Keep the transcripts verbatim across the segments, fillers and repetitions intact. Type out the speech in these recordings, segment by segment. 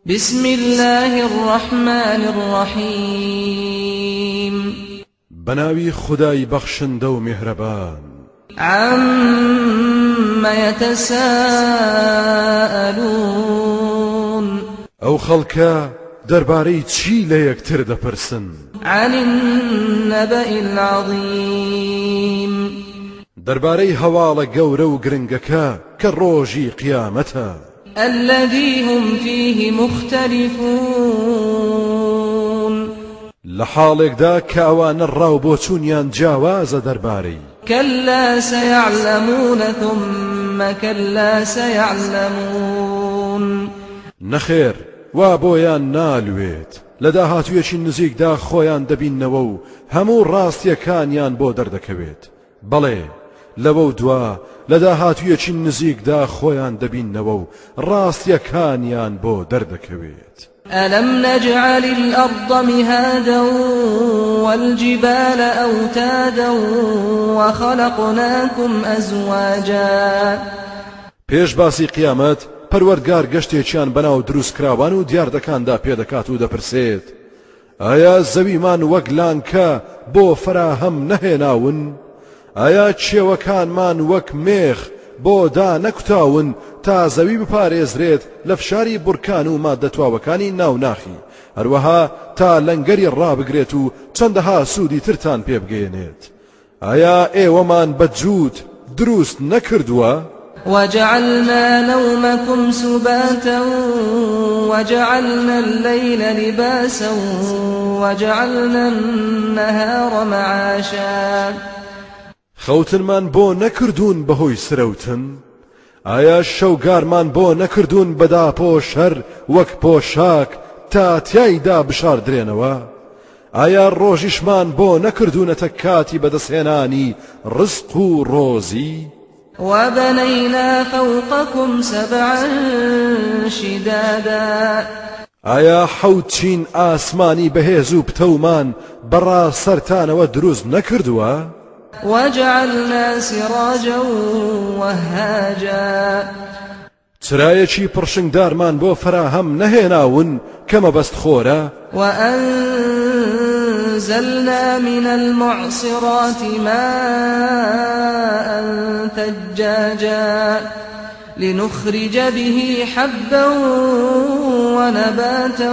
بسم الله الرحمن الرحيم بناوي خداي بخشن دو مهربان عم يتساءلون او خلقا درباري تشي ليكتر دبرسن عن النبأ العظيم درباري هوالا قورو قرنقكا كالروجي قيامتا الذي هم فيه مختلفون لحالك دا كاوان الراو بوتونيان جاواز درباري كلا سيعلمون ثم كلا سيعلمون نخير وابويان نالويت لداهاتو يشي نزيق دا خويان دبين نوو همو راستيا كانيان بو دردكويت بلي لەوە دوا لەداهاتوویەکی نزیکدا خۆیان دەبینەوە و ڕاستیەکانیان بۆ دەردەکەوێت. ألم نجعل الأرض مهادا والجبال أوتادا وخلقناكم أزواجا پێش باسی قیامەت پەروەردگار گەشتێکیان بەناو دروستکراوان و دیاردەکاندا پێدەکات و دەپرسێت ئایا زەویمان وەک لانکە بۆ فراهەم نەهێناون؟ ئایا چێوەکانمان وەک مێخ بۆ دا نەکوتاون تا زەوی بپارێزرێت لە فشاری بورکان و مادەتواوەکانی ناوناخی هەروەها تا لەنگەری ڕابگرێت و چەندەها سوودی ترتان پێبگەێنێت ئایا ئێوەمان بەجووت دروست نەکردووە؟ وجعلنا نومكم سباتا وجعلنا الليل لباسا وجعلنا النهار معاشا خەوتنمان بۆ نەکردوون بەهۆی سرەوتن ئایا شەوگارمان بۆ نەکردوون بەدا پۆشەر وەک پۆشاک تا تیایدا بشاردرێنەوە ئایا ڕۆژیشمان بۆ نەکردوونەتە کاتی بەدەستهێنانی ڕزق و ڕۆزی وبنينا فوقكم سبعا شدادا ئایا حەوت چین ئاسمانی بەهێز و پتەومان بەڕا سەرتانەوە دروست نەکردووە وجعلنا سراجا وهاجا چرایەکی پڕشنگدارمان بۆ فراهەم نەهێناون کەمە بەست خۆرە وأنزلنا من المعصرات ماء ثجاجا لنخرج به حبا ونباتا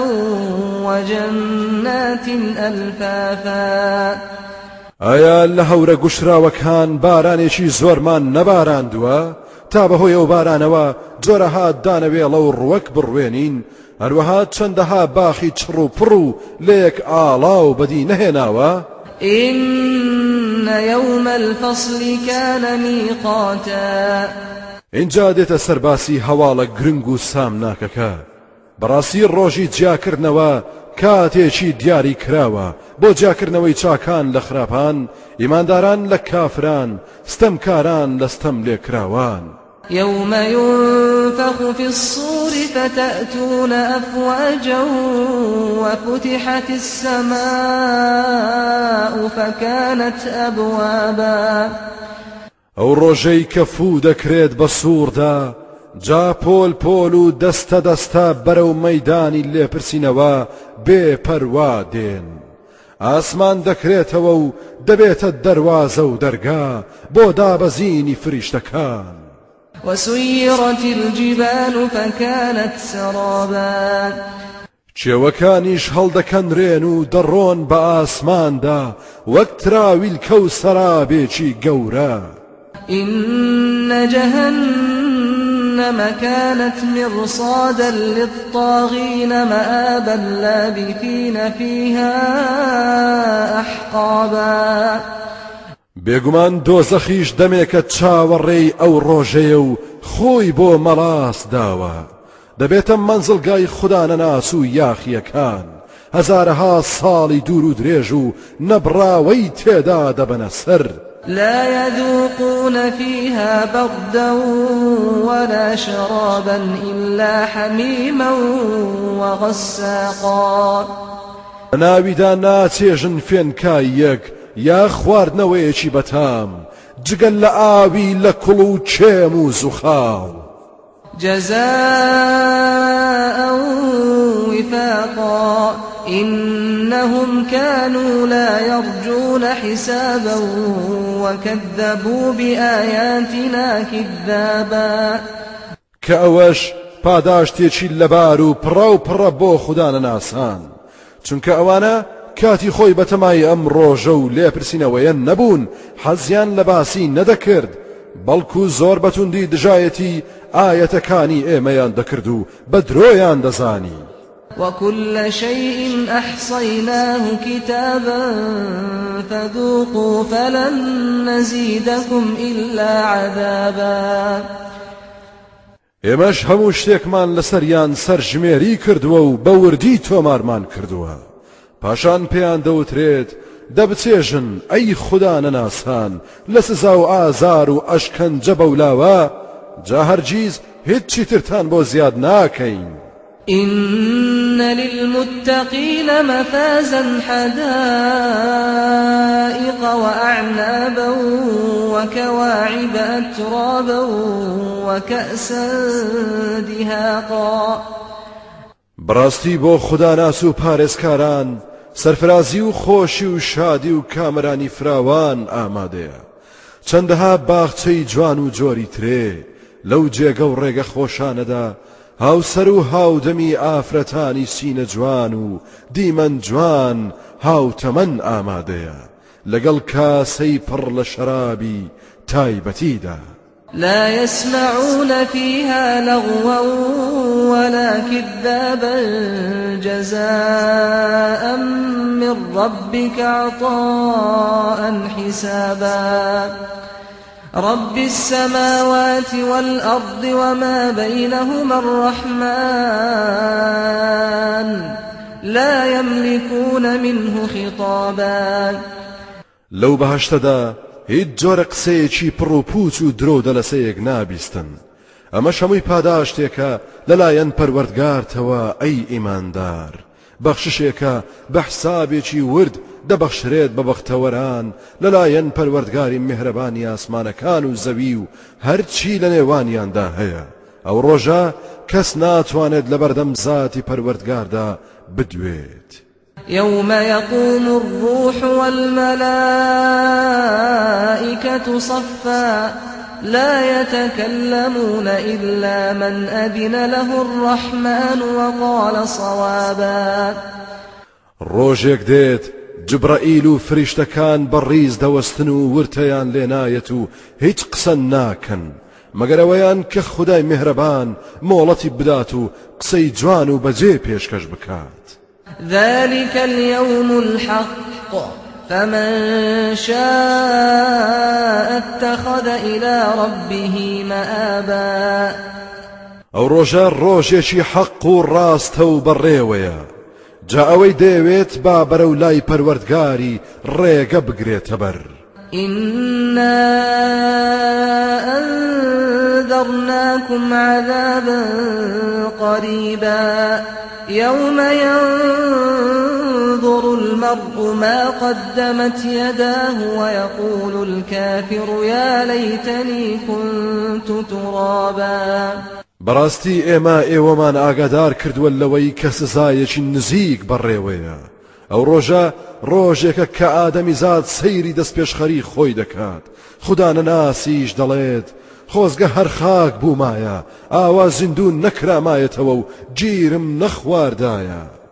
وجنات ألفافا ئایا لە هەورە گوشراوەکان بارانێکی زۆرمان نەباراندووە تا بەهۆی ئەو بارانەوە جۆرەها دانەوێڵە و ڕوەک بڕوێنین هەروەها چەندەها باخی چڕ و پڕ و لەیەک ئاڵا و بەدی نەهێناوە إن يوم الفصل كان ميقاتا اینجا دێتە سەرباسی هەواڵە گرنگ و سامناکەکە بەڕاستی ڕۆژی جیاکردنەوە کاتێکی دیاری کراوە بۆ جاکردنەوەی چاکان لە خراپان ئیمانداران لە کافران ستەمکاران لە ستەم لێکراوان يوم ينفخ في الصور فتأتون أفواجا وفتحت السماء فكانت أبوابا ئەو ڕۆژەی کە فوو دەکرێت بە سووردا جا پۆل پۆل و دەستە دەستە بەرەو مەیدانی لێپرسینەوە بێ پەروا دێن ئاسمان دەکرێتەوە و دەبێتە دەروازە و دەرگا بۆ دابەزینی فریشتەکان وسيرت الجبال فكانت سرابا چێوەکانیش هەڵدەکەنرێن و دەڕۆن بە ئاسماندا وەک تراویل کەو سەرابێکی گەورە إن جهنم كانت مرصادا للطاغين مآبا لابثين فيها أحقابا بێگومان دۆزەخیش دەمێکە چاوەڕێی ئەو ڕۆژەیە و خۆی بۆ مەڵاس داوە دەبێتە مەنزڵگای خودانەناس و یاخیەکان هەزارەها ساڵی دوور و درێژ و نەبراوەی تێدا دەبەنە سەر لا يذوقون فيها بردا ولا شرابا إلا حميما وغساقا ناویدا ناچێژن فێنکایەک یا خواردنەوەیەکی بەتام جگەل لە ئاوی لە کوڵ و چێم و زوخاو جزاء نفاقا إنهم كانوا لا يرجون حسابا وكذبوا بآياتنا كذابا كأوش پاداشتێکی لەبار و پڕە و پڕە بۆ خوددانە ناسان چونکە ئەوانە کاتی خۆی بەتەمای ئەم ڕۆژە و لێپرسینەوەیە نەبوون حەزیان لە باسی نەدەکرد بەڵکو زۆر بەتوندی دژایەتی ئاەتەکانی ئێمەیان دەکرد و بە درۆیان دەزانی وكل شيء أحصيناه كتابا فذوقوا فلن نزيدكم إلا عذابا ئێمەش هەموو شتێکمان لەسەریان سەرژمێری کردووە و بەوردی تۆمارمان کردووە پاشان پێیان دەوترێت دەبچێژن ئەی خوددا نەناسان لە سزا و ئازار و ئەشکەنجە بەولاوە جا هەرگیز هیچی ترتان بۆ زیاد ناکەین إن للمتقين مفازا حدائق وأعنابا وكواعب أترابا وكأسا دهاقا بڕاستی بۆ خوداناس و پارێزکاران سەرفرازی و خۆشی و شادی و کامەرانی فراوان ئامادەیە چەندەها باخچەی جوان و جۆری ترێ لەو جێگە و ڕێگە خۆشانەدا هاوسەر و هاودەمی ئافرەتانی سینە جوان و دیمەن جوان هاوتەمەن ئامادەیە لەگەڵ کاسەی پڕ لە شەرابی تایبەتیدا لا يسمعون فيها لغوا ولا كذابا جزاء من ربك عطاء حسابا رب السماوات والأرض وما بينهما الرحمن لا يملكون منه خطابا لو بەهەشتەدا هیچ جۆرە قسەیەکی پڕ و پوچ و درۆ دەلەسەیەک نابیستن ئەمەش هەمووی پاداشتێکە لەلایەن پەروەردگارتەوە ئەی ئیماندار بەخششێکە بە حسابێکی ورد دەبەخشرێت بە بەختەوەران لەلایەن پەروەردگاری میهرەبانی ئاسمانەکان و زەوی و هەرچی لە نێوانیاندا هەیە ئەو ڕۆژە کەس ناتوانێت لە بەردەم زاتی پەروەردگاردا بدوێت يوم يقوم الروح والملائكة صفا لا يتكلمون إلا من أذن له الرحمن وقال صوابا ڕۆژێک دێت جبرائیل و فریشتەکان بەڕیز دەوەستن و ورتەیان لێنایەت و هیچ قسە ناکەن مەگەر ئەوەیان کە خودای میهرەبان مۆڵەتی بدات و قسەی جوان و بەجێ پێشکەش بکات ذلك اليوم الحق فمن شاء اتخذ إلى ربه مآبا ئەو ڕۆژە ڕۆژێکی حەق و ڕاستە و بەڕێوەیە جا ئەوەی دەیەوێت با بەرەو لای پەروەردگاری ڕێگە بگرێتە بەر إنا أنذرناكم عذابا قريبا يوم ينظر المرء ما قدمت يداه ويقول الكافر يا ليتني كنت ترابا بەڕاستی ئێمە ئێوەمان ئاگادار کردووە لەوەی کە سزایەکی نزیک بەڕێوەیە ئەو ڕۆژە ڕۆژێکە کە ئادەمیزاد سەیری دەستپێشخەری خۆی دەکات خوددا نەناسیش دەڵێت خۆزگە هەر خاک بوومایە ئاوا زیندوو نەکرامایەتەوە و گیرم نەخواردایە